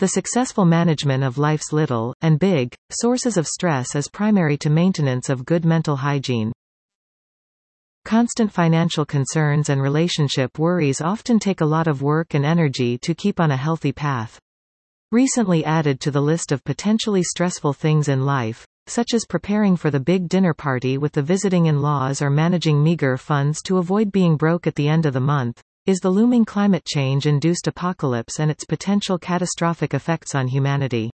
The successful management of life's little, and big, sources of stress is primary to maintenance of good mental hygiene. Constant financial concerns and relationship worries often take a lot of work and energy to keep on a healthy path. Recently added to the list of potentially stressful things in life, such as preparing for the big dinner party with the visiting in-laws or managing meager funds to avoid being broke at the end of the month, is the looming climate change-induced apocalypse and its potential catastrophic effects on humanity.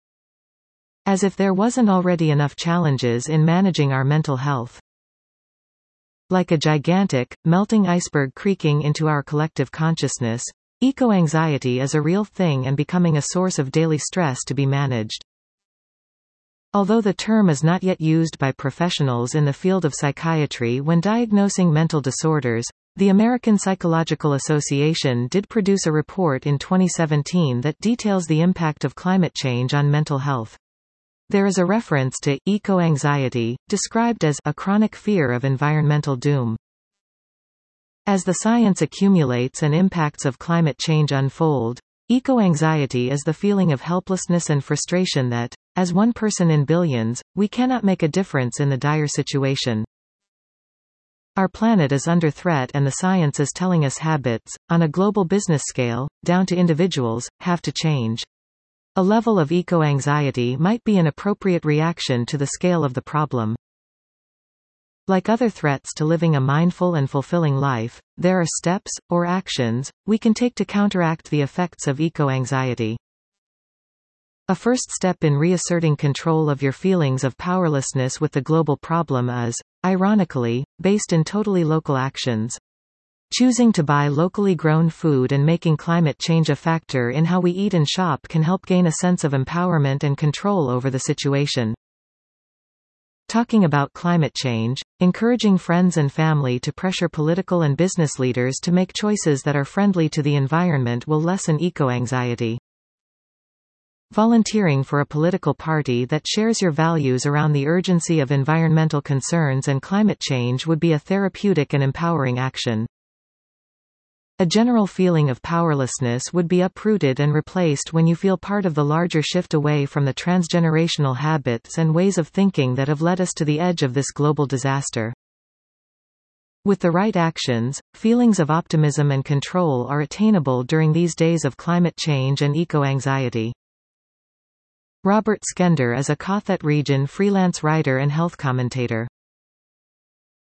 As if there wasn't already enough challenges in managing our mental health. Like a gigantic, melting iceberg creaking into our collective consciousness, eco-anxiety is a real thing and becoming a source of daily stress to be managed. Although the term is not yet used by professionals in the field of psychiatry when diagnosing mental disorders, the American Psychological Association did produce a report in 2017 that details the impact of climate change on mental health. There is a reference to eco-anxiety, described as a chronic fear of environmental doom. As the science accumulates and impacts of climate change unfold, eco-anxiety is the feeling of helplessness and frustration that, as one person in billions, we cannot make a difference in the dire situation. Our planet is under threat and the science is telling us habits, on a global business scale, down to individuals, have to change. A level of eco-anxiety might be an appropriate reaction to the scale of the problem. Like other threats to living a mindful and fulfilling life, there are steps, or actions, we can take to counteract the effects of eco-anxiety. A first step in reasserting control of your feelings of powerlessness with the global problem is, ironically, based in totally local actions. Choosing to buy locally grown food and making climate change a factor in how we eat and shop can help gain a sense of empowerment and control over the situation. Talking about climate change, encouraging friends and family to pressure political and business leaders to make choices that are friendly to the environment will lessen eco-anxiety. Volunteering for a political party that shares your values around the urgency of environmental concerns and climate change would be a therapeutic and empowering action. A general feeling of powerlessness would be uprooted and replaced when you feel part of the larger shift away from the transgenerational habits and ways of thinking that have led us to the edge of this global disaster. With the right actions, feelings of optimism and control are attainable during these days of climate change and eco-anxiety. Robert Skender is a Kothet Region freelance writer and health commentator.